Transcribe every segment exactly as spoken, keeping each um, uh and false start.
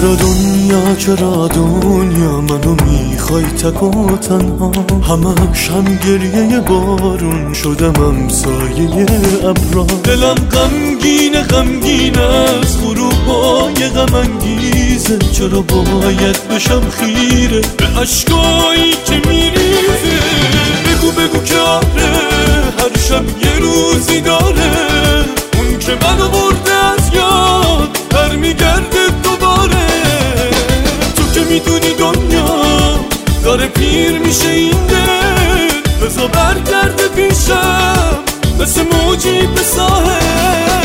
چرا دنیا چرا دنیا منو میخوای تک و تنها، همش هم گریه بارون شدم سایه ابرا. دلم غمگینه غمگین از غروبای غم انگیزه، چرا باید بشم خیره به اشکایی که میریزه. بگو بگو که آره هر شب یه روزی داره، اون که منو برده از یاد در میگرده دوباره. تو که میدونی دنیا داره پیر میشه این دل، بزا برگرده پیشم مثل موجی به ساحل.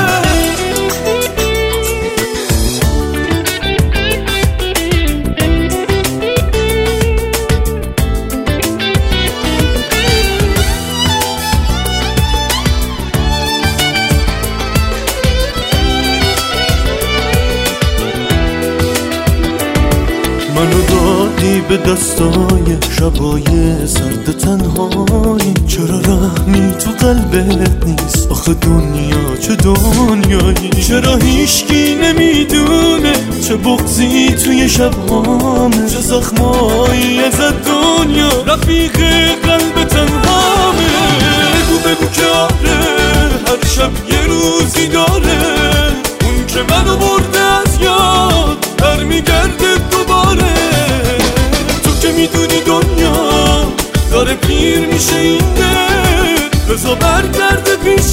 منو دادی به دستای شبای سرد تنهایی، چرا رحمی تو قلبت نیست آخه دنیا چه دنیایی؟ چرا هیچکی نمیدونه چه بغضی توی شبهامه، چه زخمایی از دنیا رفیق قلب تنهامه. بگو بگو که آره هر شب یه روزی داره، اون که منو برده از یاد در میگرده دوباره. تو که میدونی دنیا داره پیر میشه این دل، بزا برگرده پیش